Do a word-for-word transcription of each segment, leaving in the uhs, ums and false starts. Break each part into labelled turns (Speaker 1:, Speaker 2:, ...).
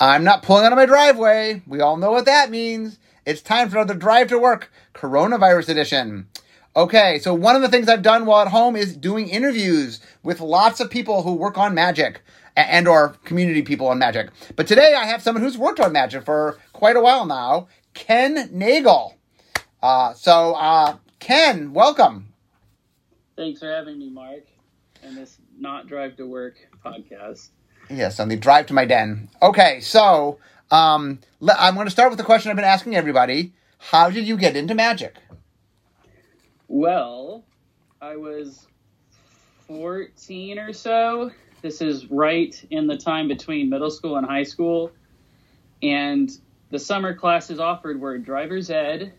Speaker 1: I'm not pulling out of my driveway. We all know what that means. It's time for another Drive to Work, Coronavirus Edition. Okay, so one of the things I've done while at home is doing interviews with lots of people who work on Magic and or community people on Magic. But today I have someone who's worked on Magic for quite a while now, Ken Nagle. Uh, so, uh, Ken, welcome.
Speaker 2: Thanks for having me, Mark, and this Not Drive to Work podcast.
Speaker 1: Yes, on the Drive to My Den. Okay, so um, I'm going to start with the question I've been asking everybody. How did you get into Magic?
Speaker 2: Well, I was fourteen or so. This is right in the time between middle school and high school. And the summer classes offered were driver's ed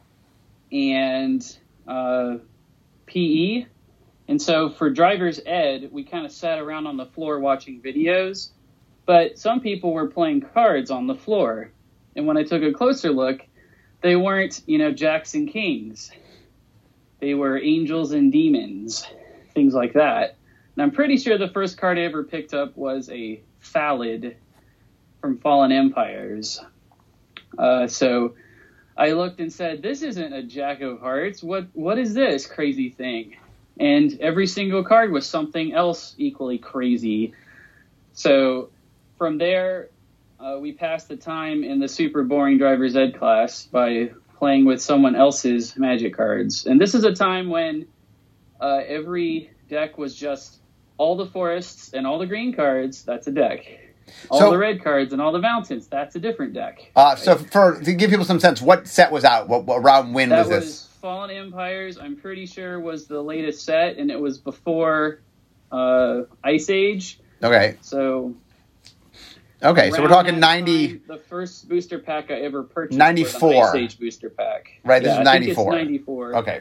Speaker 2: and uh, P E. And so for driver's ed, we kind of sat around on the floor watching videos. But some people were playing cards on the floor. And when I took a closer look, they weren't, you know, jacks and kings. They were angels and demons, things like that. And I'm pretty sure the first card I ever picked up was a Phalid from Fallen Empires. Uh, so I looked and said, this isn't a Jack of Hearts. What What is this crazy thing? And every single card was something else equally crazy. So from there, uh, we passed the time in the super boring driver's ed class by playing with someone else's Magic cards. And this is a time when uh, every deck was just all the forests and all the green cards, that's a deck. All so, the red cards and all the mountains, that's a different deck.
Speaker 1: Uh, right? So for to give people some sense, what set was out? What, what round when
Speaker 2: that
Speaker 1: was this?
Speaker 2: Was Fallen Empires, I'm pretty sure, was the latest set, and it was before uh, Ice Age.
Speaker 1: Okay.
Speaker 2: So...
Speaker 1: Okay, so we're talking ninety...
Speaker 2: Time, the first booster pack I ever purchased
Speaker 1: ninety-four.
Speaker 2: was an Ice Age booster pack.
Speaker 1: Right, this
Speaker 2: yeah,
Speaker 1: is ninety-four.
Speaker 2: I think it's ninety-four.
Speaker 1: Okay.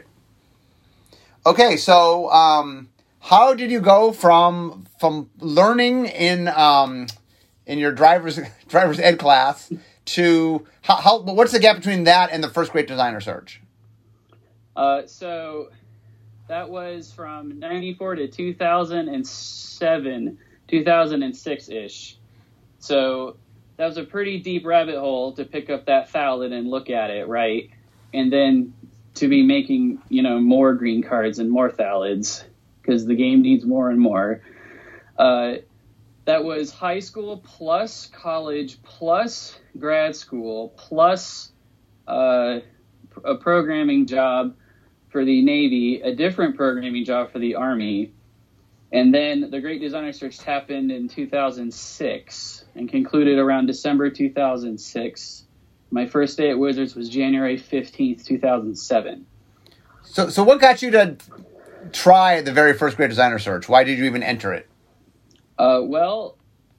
Speaker 1: Okay, so um, how did you go from from learning in um, in your driver's driver's ed class to... How, how? What's the gap between that and the first Great Designer Search?
Speaker 2: Uh, so that was from ninety-four to two thousand seven, two thousand six-ish. So that was a pretty deep rabbit hole to pick up that Phalid and look at it, right? And then to be making, you know, more green cards and more Phalids because the game needs more and more. Uh, that was high school plus college plus grad school plus uh, a programming job for the Navy, a different programming job for the Army. And then the Great Designer Search happened in two thousand six and concluded around December two thousand six. My first day at Wizards was January fifteenth, two thousand seven.
Speaker 1: So so what got you to try the very first Great Designer Search? Why did you even enter it?
Speaker 2: Uh, well,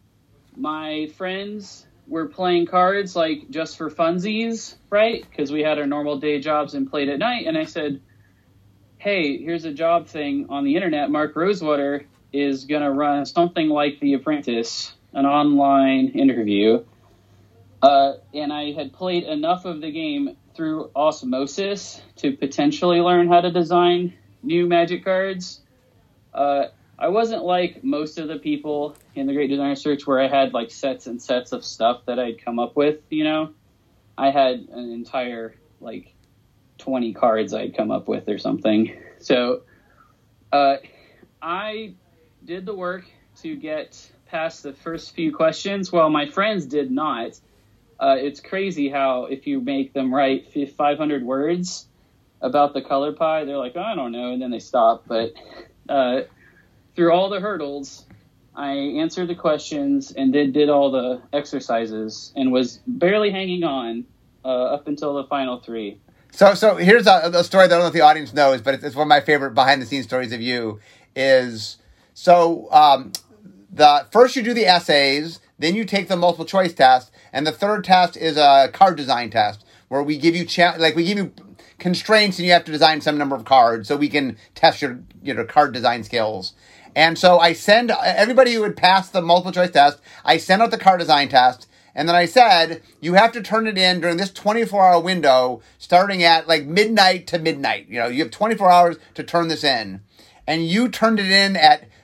Speaker 2: my friends were playing cards like just for funsies, right? Because we had our normal day jobs and played at night. And I said, hey, here's a job thing on the internet. Mark Rosewater is going to run something like The Apprentice, an online interview. Uh, and I had played enough of the game through osmosis to potentially learn how to design new Magic cards. Uh, I wasn't like most of the people in the Great Designer Search where I had like sets and sets of stuff that I'd come up with, you know. I had an entire like twenty cards I'd come up with or something. So uh, I did the work to get past the first few questions while my friends did not. Uh, it's crazy how if you make them write five hundred words about the color pie, they're like, oh, I don't know, and then they stop. But uh, through all the hurdles, I answered the questions and did, did all the exercises and was barely hanging on uh, up until the final three.
Speaker 1: So so here's a, a story that I don't know if the audience knows, but it's, it's one of my favorite behind-the-scenes stories of you, is so um, the first you do the essays, then you take the multiple-choice test, and the third test is a card design test, where we give you cha- like we give you constraints and you have to design some number of cards so we can test your you know card design skills. And so I send everybody who would pass the multiple-choice test, I send out the card design test. And then I said, you have to turn it in during this twenty-four hour window, starting at like midnight to midnight. You know, you have twenty-four hours to turn this in. And you turned it in at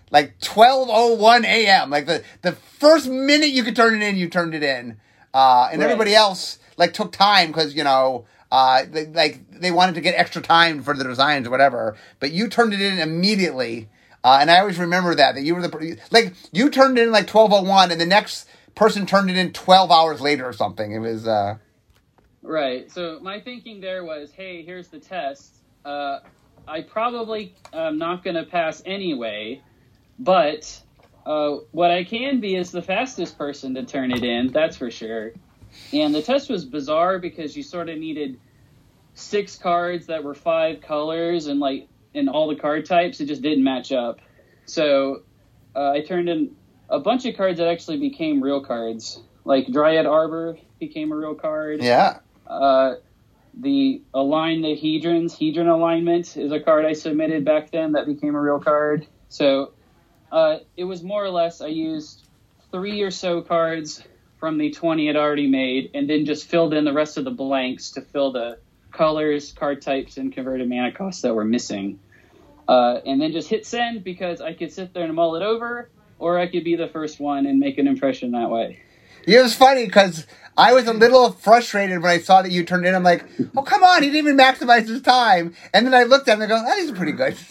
Speaker 1: like twelve oh one a.m. Like the, the first minute you could turn it in, you turned it in. Uh, and right. everybody else like took time because, you know, uh, they, like they wanted to get extra time for the designs or whatever. But you turned it in immediately. Uh, and I always remember that, that you were the, like, you turned it in like twelve oh one and the next person turned it in twelve hours later or something. It was, uh.
Speaker 2: Right. So my thinking there was, hey, here's the test. Uh, I probably am not going to pass anyway, but uh, what I can be is the fastest person to turn it in, that's for sure. And the test was bizarre because you sort of needed six cards that were five colors and like in all the card types, it just didn't match up. So uh, I turned in a bunch of cards that actually became real cards, like Dryad Arbor became a real card.
Speaker 1: Yeah.
Speaker 2: Uh, the Align the Hedrons, Hedron Alignment is a card I submitted back then that became a real card. So uh, it was more or less I used three or so cards from the twenty I'd already made and then just filled in the rest of the blanks to fill the colors, card types, and converted mana costs that were missing. Uh, and then just hit send because I could sit there and mull it over, or I could be the first one and make an impression that way.
Speaker 1: It was funny because I was a little frustrated when I saw that you turned in. I'm like, oh, come on, he didn't even maximize his time. And then I looked at him and I go, that is pretty good.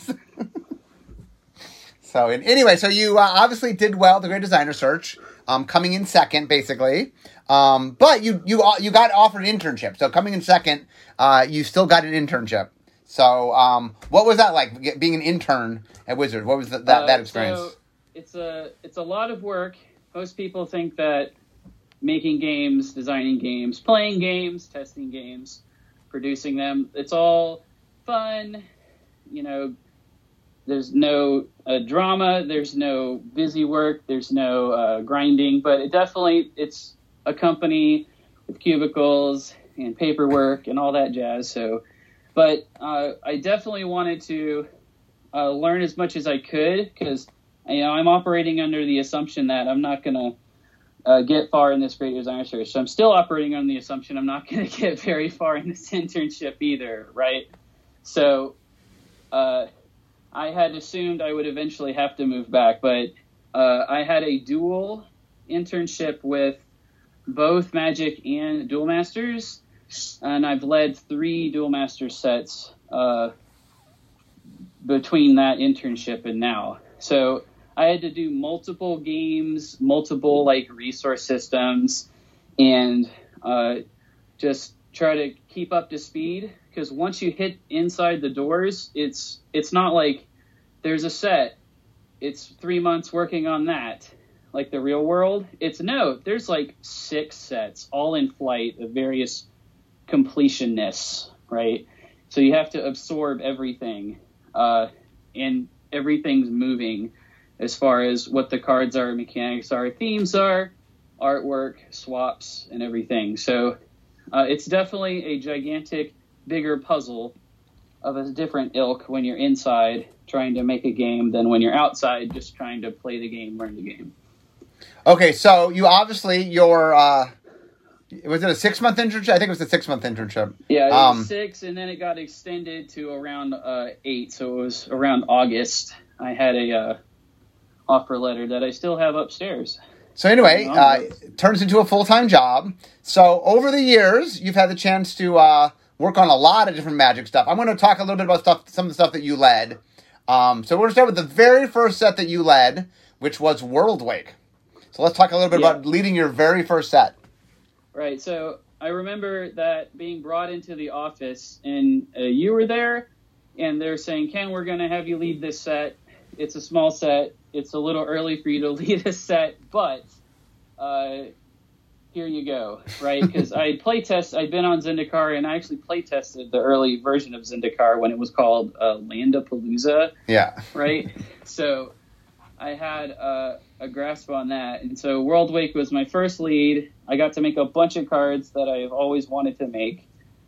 Speaker 1: So and anyway, so you uh, obviously did well, the Great Designer Search, um, coming in second, basically. Um, but you you you got offered an internship. So coming in second, uh, you still got an internship. So um, what was that like, being an intern at Wizard? What was the, that, uh, that experience?
Speaker 2: So it's a, it's a lot of work. Most people think that making games, designing games, playing games, testing games, producing them, it's all fun. You know, there's no uh, drama, there's no busy work, there's no uh, grinding, but it definitely, it's a company with cubicles and paperwork and all that jazz. So, but uh, I definitely wanted to uh, learn as much as I could because, you know, I'm operating under the assumption that I'm not going to Uh, get far in this Great Designer Search. So I'm still operating on the assumption I'm not going to get very far in this internship either, right? So uh, I had assumed I would eventually have to move back, but uh, I had a dual internship with both Magic and Duel Masters, and I've led three Duel Master sets uh, between that internship and now. So I had to do multiple games, multiple like resource systems, and uh, just try to keep up to speed. Because once you hit inside the doors, it's it's not like there's a set. It's three months working on that, like the real world. It's no, there's like six sets, all in flight of various completionness, right? So you have to absorb everything, uh, and everything's moving. As far as what the cards are, mechanics are, themes are, artwork, swaps, and everything. So uh, it's definitely a gigantic, bigger puzzle of a different ilk when you're inside trying to make a game than when you're outside just trying to play the game, learn the game.
Speaker 1: Okay, so you obviously, your, uh, was it a six-month internship? I think it was a six-month internship.
Speaker 2: Yeah, it
Speaker 1: um,
Speaker 2: was six, and then it got extended to around uh, eight, so it was around August. I had a... Uh, offer letter that I still have upstairs.
Speaker 1: So anyway, uh, it turns into a full-time job. So over the years, you've had the chance to uh, work on a lot of different Magic stuff. I'm going to talk a little bit about stuff, some of the stuff that you led. Um, so we're going to start with the very first set that you led, which was Worldwake. So let's talk a little bit yeah. about leading your very first set.
Speaker 2: Right. So I remember that being brought into the office, and uh, you were there, and they're saying, Ken, we're going to have you lead this set. It's a small set. It's a little early for you to lead a set, but uh, here you go, right? Because I play test. I'd been on Zendikar, and I actually play tested the early version of Zendikar when it was called uh, Landapalooza.
Speaker 1: Yeah.
Speaker 2: Right. So I had uh, a grasp on that, and so Worldwake was my first lead. I got to make a bunch of cards that I've always wanted to make.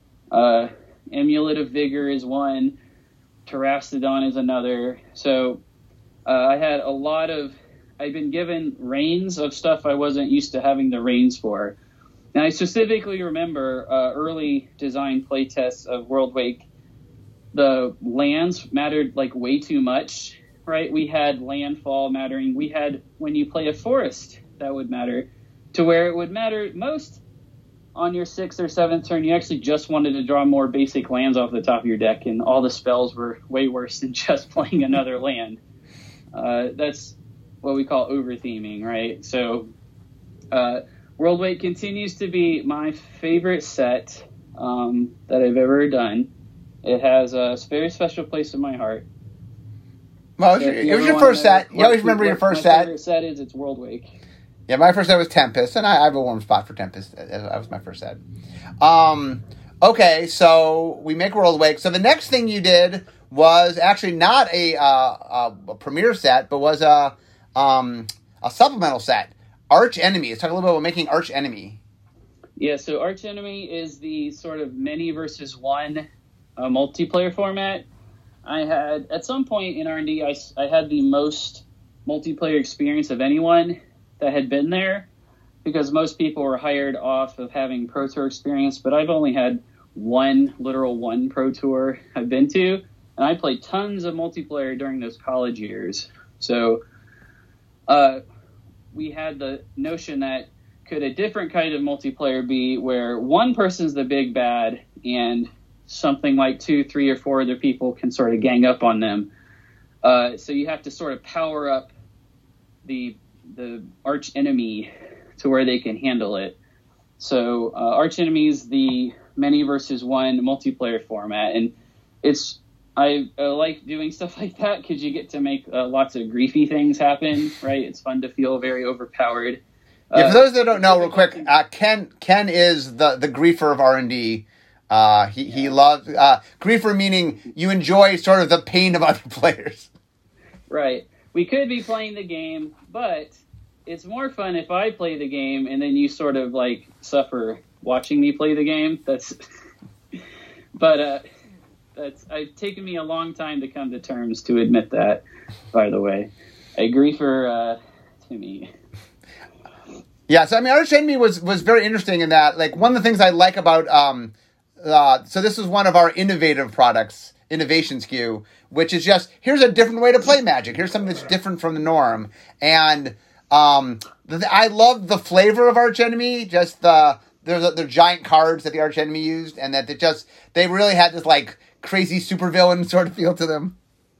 Speaker 2: Uh, Amulet of Vigor is one. Terastodon is another. So. Uh, I had a lot of, I've been given reins of stuff I wasn't used to having the reins for. And I specifically remember uh, early design playtests of Worldwake. The lands mattered like way too much, right? We had landfall mattering. We had when you play a forest, that would matter. To where it would matter most on your sixth or seventh turn, you actually just wanted to draw more basic lands off the top of your deck, and all the spells were way worse than just playing another land. Uh, that's what we call over-theming, right? So uh, Worldwake continues to be my favorite set um, that I've ever done. It has a very special place in my heart.
Speaker 1: Well, it was, your, it was your first set. You always remember your first set.
Speaker 2: My favorite set is it's Worldwake.
Speaker 1: Yeah, my first set was Tempest, and I, I have a warm spot for Tempest. That was my first set. Um, okay, so we make Worldwake. So the next thing you did was actually not a, uh, a premiere set, but was a um, a supplemental set. Arch Enemy. Let's talk a little bit about making Arch Enemy.
Speaker 2: Yeah, so Arch Enemy is the sort of many versus one uh, multiplayer format. I had, at some point in R and D, I, I had the most multiplayer experience of anyone that had been there, because most people were hired off of having Pro Tour experience, but I've only had one, literal one Pro Tour I've been to, and I played tons of multiplayer during those college years. So uh, we had the notion that could a different kind of multiplayer be where one person's the big bad and something like two, three, or four other people can sort of gang up on them. Uh, so you have to sort of power up the the arch enemy to where they can handle it. So uh, Arch Enemy is the many versus one multiplayer format, and it's I uh, like doing stuff like that because you get to make uh, lots of griefy things happen, right? It's fun to feel very overpowered.
Speaker 1: Yeah, for those that don't know, real quick, uh, Ken Ken is the, the griefer of R and D. Uh, he he loves uh, griefer, meaning you enjoy sort of the pain of other players.
Speaker 2: Right. We could be playing the game, but it's more fun if I play the game and then you sort of like suffer watching me play the game. That's, but uh, that's it's taken me a long time to come to terms to admit that. By the way, a griefer uh, to me.
Speaker 1: Yeah, so I mean, Arch Enemy was was very interesting in that. Like one of the things I like about um, uh, so this was one of our innovative products, innovation S K U, which is just here's a different way to play Magic. Here's something that's different from the norm, and um, the, I love the flavor of Arch Enemy. Just the there's the giant cards that the Arch Enemy used, and that they just they really had this like crazy supervillain sort of feel to them.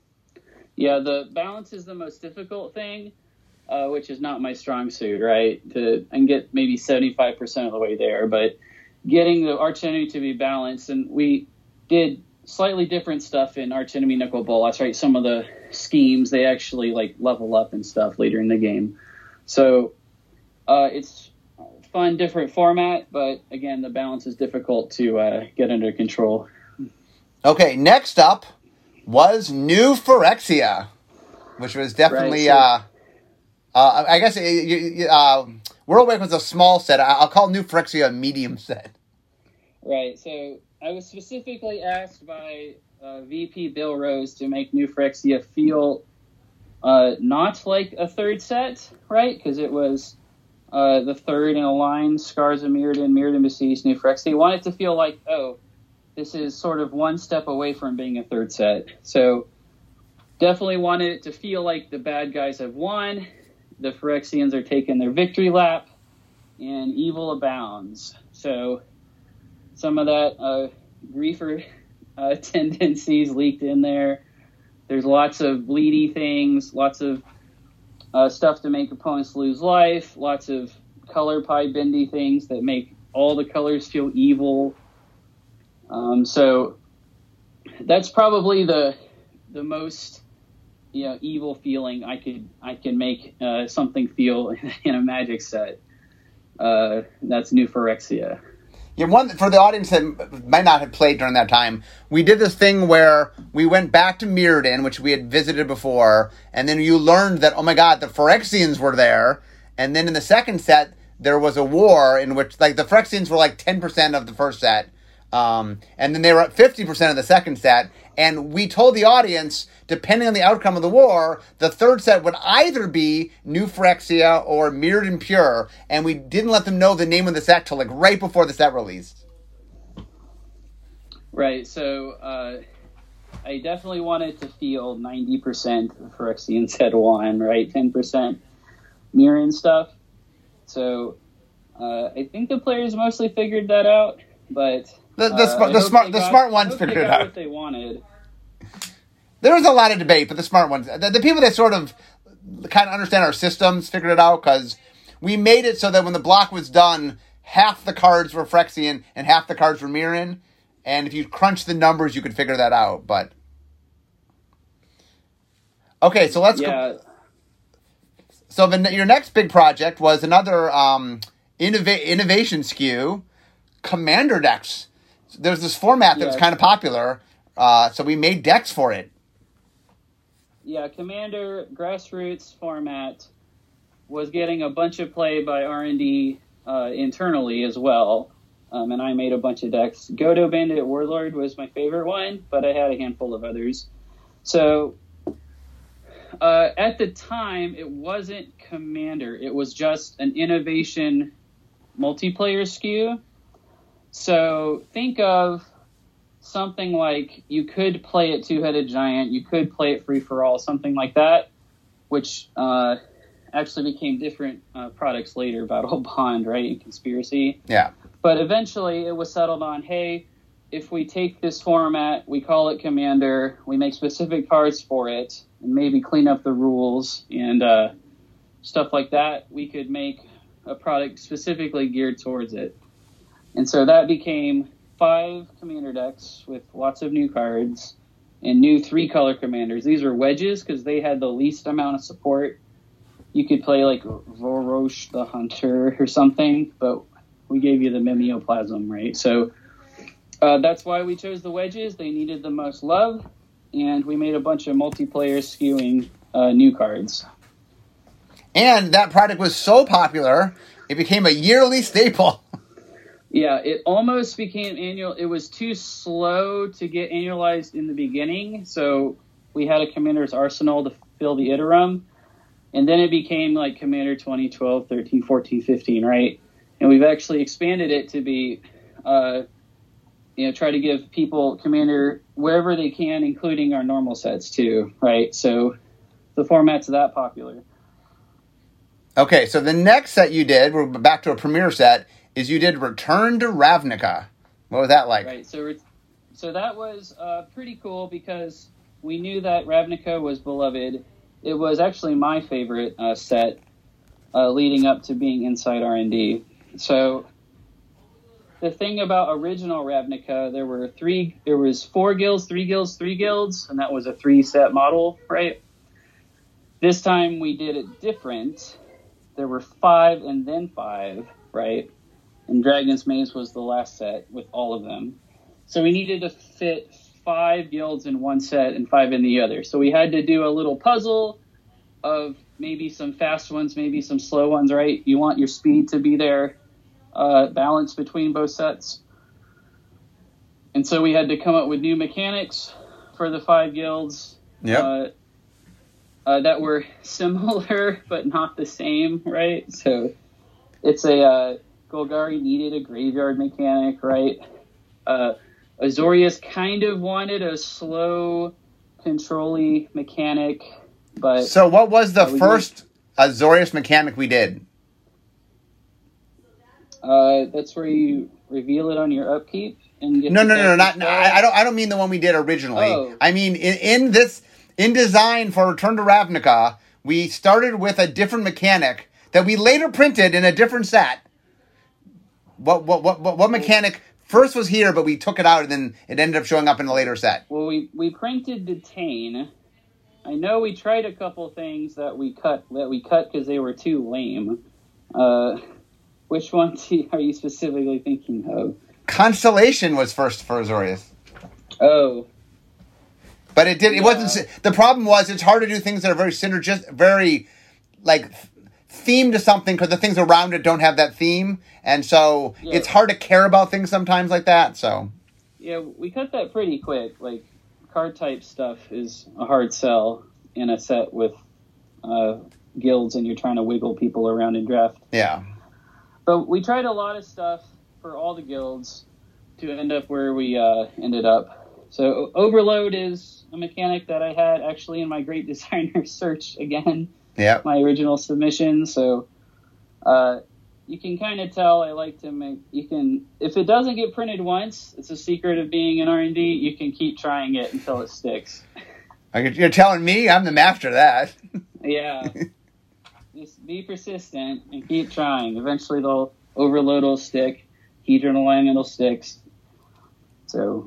Speaker 2: Yeah, the balance is the most difficult thing, uh, which is not my strong suit, right? To and get maybe seventy-five percent of the way there, but getting the Arch Enemy to be balanced, and we did slightly different stuff in Arch Enemy Nicol Bolas, right? Some of the schemes, they actually like level up and stuff later in the game. So uh, it's fun, different format, but again, the balance is difficult to uh, get under control.
Speaker 1: Okay, next up was New Phyrexia, which was definitely, right, so, uh, uh, I guess, uh, Worldwake was a small set. I'll call New Phyrexia a medium set.
Speaker 2: Right, so I was specifically asked by uh, V P Bill Rose to make New Phyrexia feel uh, not like a third set, right? Because it was uh, the third in a line, Scars of Mirrodin, Mirrodin Besieged, New Phyrexia. He wanted to feel like, oh, this is sort of one step away from being a third set. So definitely wanted it to feel like the bad guys have won, the Phyrexians are taking their victory lap, and evil abounds. So some of that uh, griefer uh, tendencies leaked in there. There's lots of bleedy things, lots of uh, stuff to make opponents lose life, lots of color pie bendy things that make all the colors feel evil. Um, so that's probably the the most you know evil feeling I could I can make uh, something feel in a Magic set. Uh, that's New Phyrexia.
Speaker 1: Yeah, one for the audience that might not have played during that time, we did this thing where we went back to Mirrodin, which we had visited before, and then you learned that, oh my god, the Phyrexians were there, and then in the second set, there was a war in which, like, the Phyrexians were like ten percent of the first set, um, and then they were at fifty percent of the second set, and we told the audience, depending on the outcome of the war, the third set would either be New Phyrexia or Mirrodin Pure, and we didn't let them know the name of the set till like right before the set released.
Speaker 2: Right, so uh, I definitely wanted to feel ninety percent Phyrexian Set one, right? ten percent Mirren stuff. So uh, I think the players mostly figured that out, but
Speaker 1: the the,
Speaker 2: uh,
Speaker 1: sm- the smart the
Speaker 2: got,
Speaker 1: smart ones figured
Speaker 2: they
Speaker 1: it
Speaker 2: got
Speaker 1: out.
Speaker 2: What they wanted.
Speaker 1: There was a lot of debate, but the smart ones, the, the people that sort of kind of understand our systems, figured it out because we made it so that when the block was done, half the cards were Phyrexian and half the cards were Mirren. And if you crunch the numbers, you could figure that out. But okay, so let's
Speaker 2: yeah.
Speaker 1: go. So the, your next big project was another um, innova- innovation S K U, Commander decks. There's this format that
Speaker 2: yes.
Speaker 1: was kind of popular, uh, so we made decks for it.
Speaker 2: Yeah, Commander grassroots format was getting a bunch of play by R and D uh, internally as well, um, and I made a bunch of decks. Godo Bandit Warlord was my favorite one, but I had a handful of others. So uh, at the time, it wasn't Commander. It was just an innovation multiplayer S K U. So think of something like you could play it Two-Headed Giant, you could play it Free-for-All, something like that, which uh, actually became different uh, products later, Battle Bond, right, and Conspiracy.
Speaker 1: Yeah.
Speaker 2: But eventually it was settled on, hey, if we take this format, we call it Commander, we make specific cards for it, and maybe clean up the rules and uh, stuff like that, we could make a product specifically geared towards it. And so that became five Commander decks with lots of new cards and new three-color Commanders. These are wedges because they had the least amount of support. You could play like Vorosh the Hunter or something, but we gave you the Mimeoplasm, right? So uh, that's why we chose the wedges. They needed the most love, and we made a bunch of multiplayer skewing uh, new cards.
Speaker 1: And that product was so popular, it became a yearly staple.
Speaker 2: Yeah, it almost became annual. It was too slow to get annualized in the beginning, so we had a Commander's Arsenal to fill the Iterum, and then it became like Commander twenty twelve, thirteen, fourteen, fifteen, right? And we've actually expanded it to be, uh, you know, try to give people Commander wherever they can, including our normal sets too, right? So the format's that popular.
Speaker 1: Okay, so the next set you did, we're back to a premiere set, is you did Return to Ravnica. What was that like?
Speaker 2: Right, so so that was uh, pretty cool because we knew that Ravnica was beloved. It was actually my favorite uh, set uh, leading up to being inside R and D. So the thing about original Ravnica, there were three, there was four guilds, three guilds, three guilds, and that was a three-set model, right? This time we did it different. There were five and then five, right? And Dragon's Maze was the last set with all of them. So we needed to fit five guilds in one set and five in the other. So we had to do a little puzzle of maybe some fast ones, maybe some slow ones, right? You want your speed to be there, uh, balance between both sets. And so we had to come up with new mechanics for the five guilds.
Speaker 1: Yep.
Speaker 2: Uh, uh, that were similar but not the same, right? So it's a... Uh, Golgari needed a graveyard mechanic, right? Uh, Azorius kind of wanted a slow, control-y mechanic, but...
Speaker 1: So what was the
Speaker 2: uh,
Speaker 1: first Azorius mechanic we did?
Speaker 2: Uh, that's where you reveal it on your upkeep and get
Speaker 1: No,
Speaker 2: to
Speaker 1: no, no, no,
Speaker 2: cast
Speaker 1: not.
Speaker 2: the
Speaker 1: No, I, I don't. I don't mean the one we did originally.
Speaker 2: Oh.
Speaker 1: I mean in, in this in design for Return to Ravnica, we started with a different mechanic that we later printed in a different set. What what what what, what mechanic first was here, but we took it out and then it ended up showing up in a later set?
Speaker 2: Well, we, we printed Detain. I know we tried a couple things that we cut that we cut because they were too lame. Uh, which one are you specifically thinking of?
Speaker 1: Constellation was first for Azorius.
Speaker 2: Oh.
Speaker 1: But it did. It
Speaker 2: Yeah.
Speaker 1: wasn't. The problem was it's hard to do things that are very synergistic, very like themed to something because the things around it don't have that theme, and so
Speaker 2: Yeah.
Speaker 1: it's hard to care about things sometimes like that. So
Speaker 2: Yeah, we cut that pretty quick. Like, card type stuff is a hard sell in a set with uh, guilds and you're trying to wiggle people around in draft.
Speaker 1: yeah,
Speaker 2: But we tried a lot of stuff for all the guilds to end up where we uh, ended up. So Overload is a mechanic that I had actually in my Great Designer search again.
Speaker 1: Yeah.
Speaker 2: My original submission. So uh, you can kind of tell I like to make, you can, if it doesn't get printed once, it's a secret of being in R and D, you can keep trying it until it sticks.
Speaker 1: You're telling me I'm the master of that.
Speaker 2: Yeah. Just be persistent and keep trying. Eventually the Overload will stick. Hedron alignment will stick. So.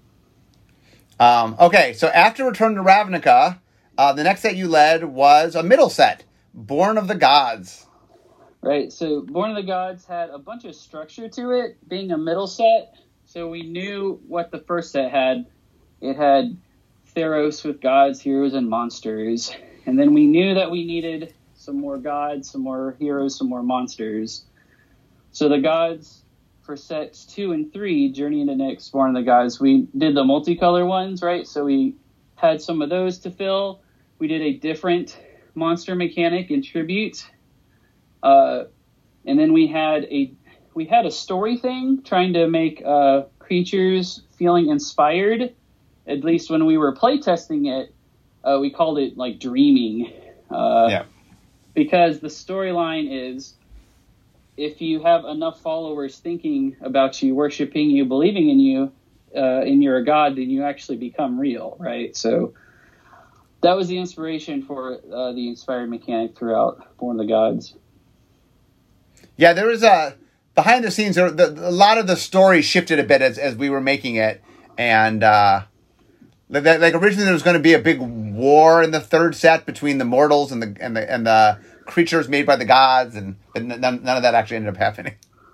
Speaker 1: Um, okay, so after Return to Ravnica, uh, the next set you led was a middle set, Born of the Gods.
Speaker 2: Right, so Born of the Gods had a bunch of structure to it, being a middle set. So we knew what the first set had. It had Theros with gods, heroes, and monsters. And then we knew that we needed some more gods, some more heroes, some more monsters. So the gods for sets two and three, Journey into Nyx, Born of the Gods, we did the multicolor ones, right? So we had some of those to fill. We did a different monster mechanic in Tribute. Uh, and then we had a we had a story thing, trying to make uh, creatures feeling inspired. At least when we were playtesting it, uh, we called it like dreaming. Uh, yeah. Because the storyline is, if you have enough followers thinking about you, worshiping you, believing in you, uh, and you're a god, then you actually become real, right? So that was the inspiration for uh, the inspired mechanic throughout Born of the Gods.
Speaker 1: Yeah, there was a behind the scenes. There, the, a lot of the story shifted a bit as, as we were making it, and uh, like, like originally there was going to be a big war in the third set between the mortals and the and the and the creatures made by the gods, and but none, none of that actually ended up happening.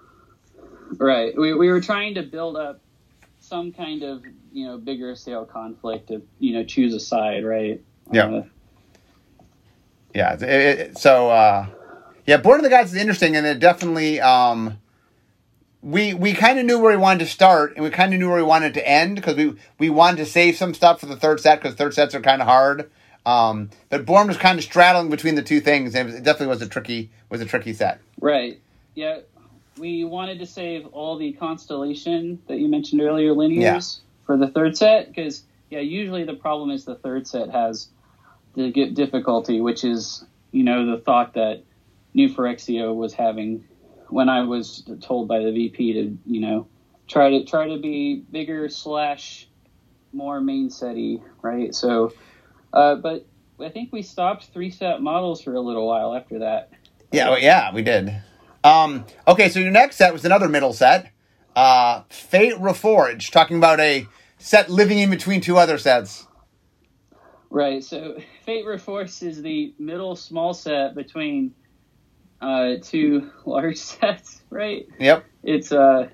Speaker 2: Right. We we were trying to build up some kind of, you know, bigger scale conflict to, you know, choose a side, right?
Speaker 1: Yeah. Uh, yeah. It, it, so, uh, yeah, Born of the Gods is interesting, and it definitely, um, we we kind of knew where we wanted to start, and we kind of knew where we wanted to end, because we, we wanted to save some stuff for the third set, because third sets are kind of hard. Um, but Born was kind of straddling between the two things, and it definitely was a tricky was a tricky set.
Speaker 2: Right. Yeah. We wanted to save all the constellation that you mentioned earlier, linears, yeah. for the third set, because, yeah, usually the problem is the third set has the difficulty, which is, you know, the thought that New Phyrexia was having when I was told by the V P to, you know, try to try to be bigger slash more main setty, right? So, uh, but I think we stopped three set models for a little while after that.
Speaker 1: Yeah, well, yeah, we did. Um, okay, so your next set was another middle set, uh, Fate Reforged, talking about a set living in between two other sets.
Speaker 2: Right, so Fate Reforged is the middle small set between uh, two large sets, right?
Speaker 1: Yep.
Speaker 2: It's uh,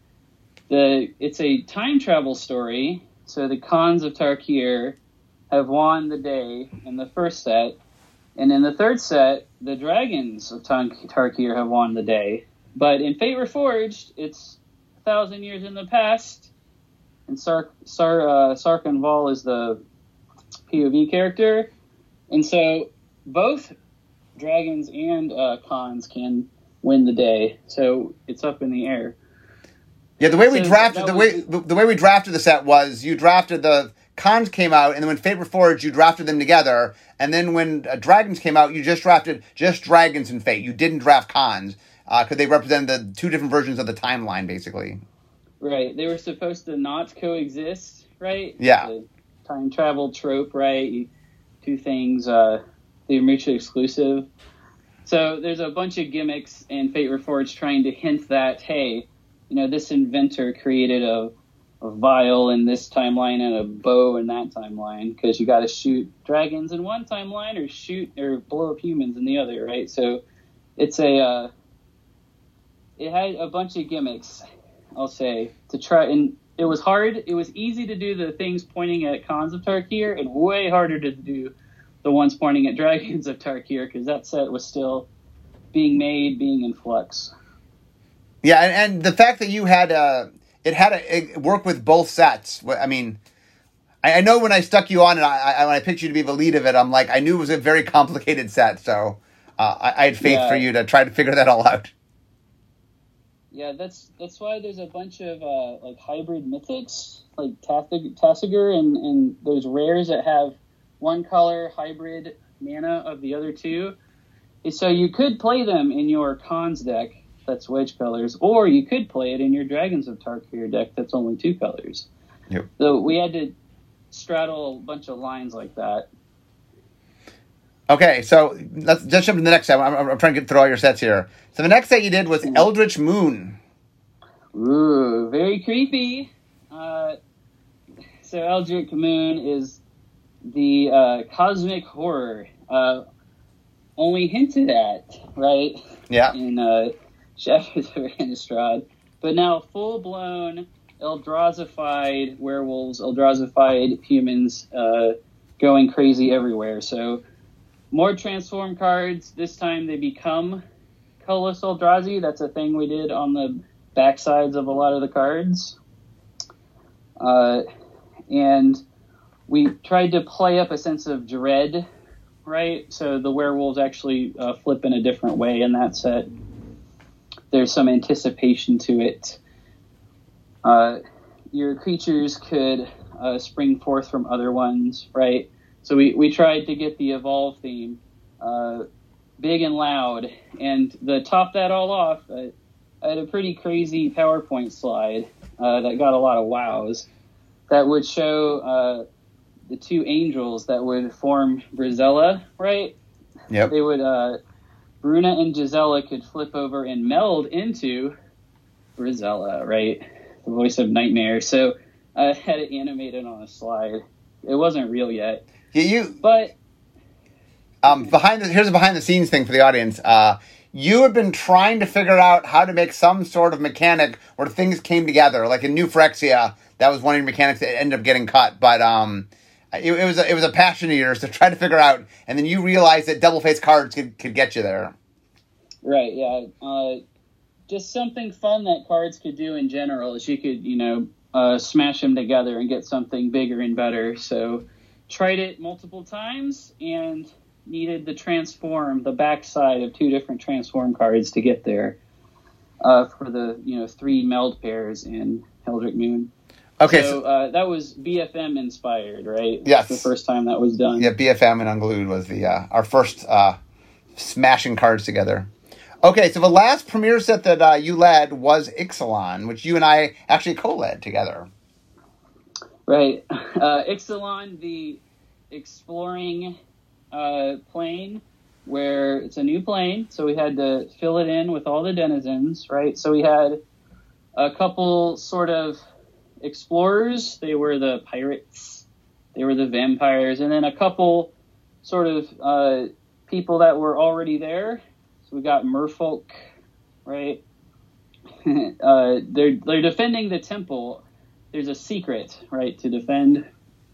Speaker 2: the it's a time travel story. So the Khans of Tarkir have won the day in the first set. And in the third set, the Dragons of Tarkir have won the day. But in Fate Reforged, it's a thousand years in the past. And Sar- Sar- uh, Sarkhan Vol is the P O V character. And so both Dragons and uh, Khans can win the day. So it's up in the air.
Speaker 1: Yeah, the way we
Speaker 2: so
Speaker 1: drafted the way the, the way we drafted the set was you drafted the Khans came out, and then when Fate Reforged, you drafted them together, and then when uh, Dragons came out, you just drafted just Dragons and Fate. You didn't draft Khans because uh, they represented the two different versions of the timeline, basically.
Speaker 2: Right. They were supposed to not coexist, right?
Speaker 1: Yeah.
Speaker 2: The time travel trope, right? You, two things, uh, they were mutually exclusive. So there's a bunch of gimmicks in Fate Reforged trying to hint that, hey, you know, this inventor created a a vial in this timeline and a bow in that timeline, because you got to shoot dragons in one timeline or shoot or blow up humans in the other, right? So it's a uh, it had a bunch of gimmicks, I'll say, to try, and it was hard. It was easy to do the things pointing at Khans of Tarkir, and way harder to do the ones pointing at Dragons of Tarkir, because that set was still being made, being in flux.
Speaker 1: Yeah, and, and the fact that you had uh It had to work with both sets. I mean, I, I know when I stuck you on and I, I, when I picked you to be the lead of it, I'm like, I knew it was a very complicated set. So uh, I, I had faith
Speaker 2: yeah.
Speaker 1: for you to try to figure that all out.
Speaker 2: Yeah, that's that's why there's a bunch of uh, like hybrid mythics, like Tathag- Tasigur and, and those rares that have one color hybrid mana of the other two. So you could play them in your Khans deck that's wedge colors, or you could play it in your Dragons of Tarkir deck that's only two colors.
Speaker 1: Yep.
Speaker 2: So we had to straddle a bunch of lines like that.
Speaker 1: Okay, so let's just jump to the next set. I'm, I'm trying to get through all your sets here. So the next set you did was Eldritch Moon.
Speaker 2: Ooh, very creepy. Uh, so Eldritch Moon is the uh, cosmic horror, uh, only hinted at, right?
Speaker 1: Yeah.
Speaker 2: In uh, Shadows of Innistrad. But now full-blown Eldrazified werewolves, Eldrazified humans uh, going crazy everywhere. So more transform cards. This time they become colorless Eldrazi. That's a thing we did on the backsides of a lot of the cards. Uh, and we tried to play up a sense of dread, right? So the werewolves actually uh, flip in a different way in that set. There's some anticipation to it. Uh, your creatures could uh, spring forth from other ones, right? So we, we tried to get the evolve theme uh, big and loud. And to top that all off, uh, I had a pretty crazy PowerPoint slide uh, that got a lot of wows that would show uh, the two angels that would form Brizella, right?
Speaker 1: Yep.
Speaker 2: They would, uh, Bruna and Gisela could flip over and meld into Brizella, right? The voice of Nightmare. So I had it animated on a slide. It wasn't real yet.
Speaker 1: Yeah, you.
Speaker 2: But
Speaker 1: um, behind the, here's a behind the scenes thing for the audience. Uh, you had been trying to figure out how to make some sort of mechanic where things came together, like in New Phyrexia. That was one of your mechanics that ended up getting cut, but um, it, it was a, it was a passion of yours to try to figure out, and then you realized that double face cards could could get you there.
Speaker 2: Right. Yeah. Uh, just something fun that cards could do in general is you could, you know, uh, smash them together and get something bigger and better. So tried it multiple times and needed the transform, the backside of two different transform cards to get there uh, for the, you know, three meld pairs in Eldritch Moon.
Speaker 1: Okay.
Speaker 2: So, so uh, that was B F M inspired, right?
Speaker 1: Yes.
Speaker 2: The first time that was done.
Speaker 1: Yeah, B F M and Unglued was the uh, our first uh, smashing cards together. Okay, so the last premiere set that uh, you led was Ixalan, which you and I actually co-led together.
Speaker 2: Right. Uh, Ixalan, the exploring uh, plane, where it's a new plane, so we had to fill it in with all the denizens, right? So we had a couple sort of explorers. They were the pirates. They were the vampires. And then a couple sort of uh, people that were already there. So we got merfolk, right? uh, they're they're defending the temple. There's a secret, right, to defend.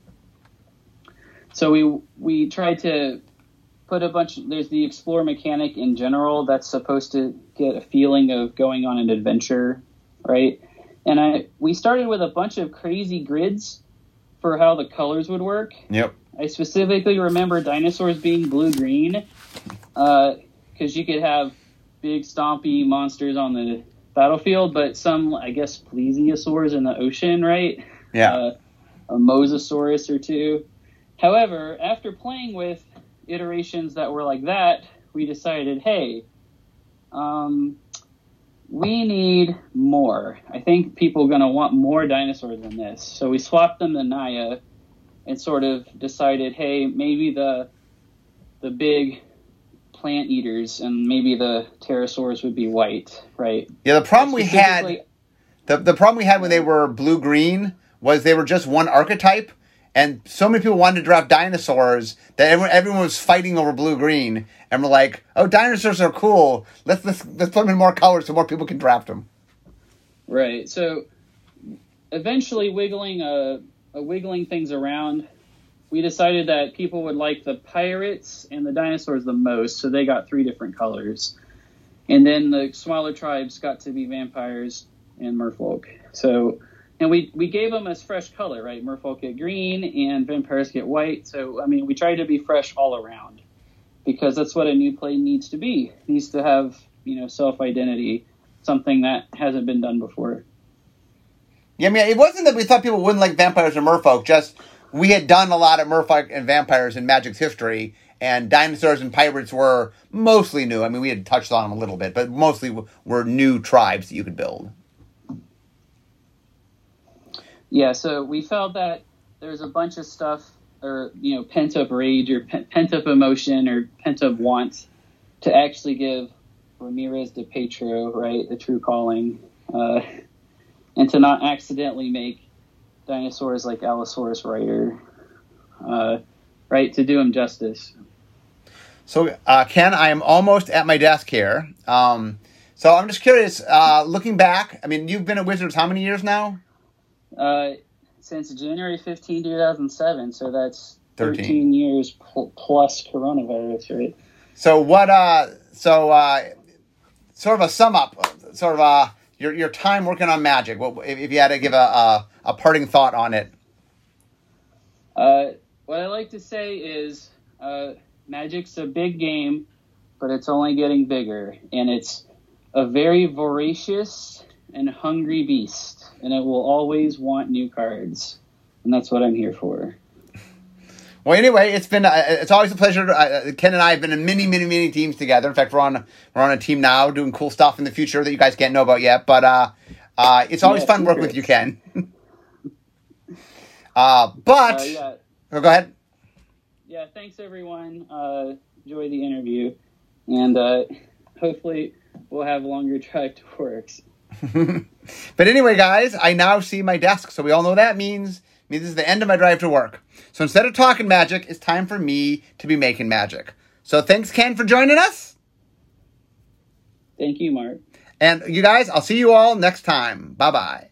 Speaker 2: So we we tried to put a bunch. There's the explore mechanic in general that's supposed to get a feeling of going on an adventure, right? And I we started with a bunch of crazy grids for how the colors would work.
Speaker 1: Yep.
Speaker 2: I specifically remember dinosaurs being blue-green. Uh, because you could have big stompy monsters on the battlefield, but some, I guess, plesiosaurs in the ocean, right?
Speaker 1: Yeah.
Speaker 2: Uh, a mosasaurus or two. However, after playing with iterations that were like that, we decided, hey, um, we need more. I think people are going to want more dinosaurs than this. So we swapped them to Naya and sort of decided, hey, maybe the the big plant eaters and maybe the pterosaurs would be white, right?
Speaker 1: Yeah, the problem we had the the problem we had when they were blue green was they were just one archetype, and so many people wanted to draft dinosaurs that everyone everyone was fighting over blue green, and we're like, oh, dinosaurs are cool. Let's let's let's put them in more colors so more people can draft them.
Speaker 2: Right. So eventually, wiggling uh, uh wiggling things around, we decided that people would like the pirates and the dinosaurs the most, so they got three different colors. And then the smaller tribes got to be vampires and merfolk. So, and we, we gave them as fresh color, right? Merfolk get green and vampires get white. So, I mean, we tried to be fresh all around because that's what a new play needs to be. It needs to have, you know, self-identity. something that hasn't been done before.
Speaker 1: Yeah, I mean, it wasn't that we thought people wouldn't like vampires or merfolk, just we had done a lot of merfolk and vampires in Magic's history, and dinosaurs and pirates were mostly new. I mean, we had touched on them a little bit, but mostly were new tribes that you could build.
Speaker 2: Yeah, so we felt that there's a bunch of stuff, or, you know, pent-up rage or pe- pent-up emotion or pent-up want to actually give Ramirez de Petro, right, the true calling, uh, and to not accidentally make dinosaurs like Allosaurus Rider, uh, right, to do him justice.
Speaker 1: So, uh, Ken, I am almost at my desk here. Um, so I'm just curious, uh, looking back, I mean, you've been at Wizards how many years now?
Speaker 2: Uh, since January fifteenth, two thousand seven, so that's thirteen,
Speaker 1: thirteen
Speaker 2: years pl- plus coronavirus, right?
Speaker 1: So what, uh, so, uh, sort of a sum up, sort of, uh, your, your time working on Magic, what, if, if you had to give a, a, a parting thought on it.
Speaker 2: Uh, what I like to say is, uh, Magic's a big game, but it's only getting bigger, and it's a very voracious and hungry beast, and it will always want new cards, and that's what I'm here for.
Speaker 1: Well, anyway, it's been uh, it's always a pleasure. To, uh, Ken and I have been in many, many, many teams together. In fact, we're on we're on a team now doing cool stuff in the future that you guys can't know about yet. But uh, uh, it's always
Speaker 2: yeah,
Speaker 1: fun working with you, Ken. uh, but
Speaker 2: uh, yeah.
Speaker 1: oh, go ahead.
Speaker 2: Yeah, thanks everyone. Uh, enjoy the interview, and uh, hopefully we'll have longer drive to works.
Speaker 1: But anyway, guys, I now see my desk, so we all know what that means. It means this is the end of my drive to work. So instead of talking Magic, it's time for me to be making magic. So thanks, Ken, for joining us.
Speaker 2: Thank you, Mark.
Speaker 1: And you guys, I'll see you all next time. Bye-bye.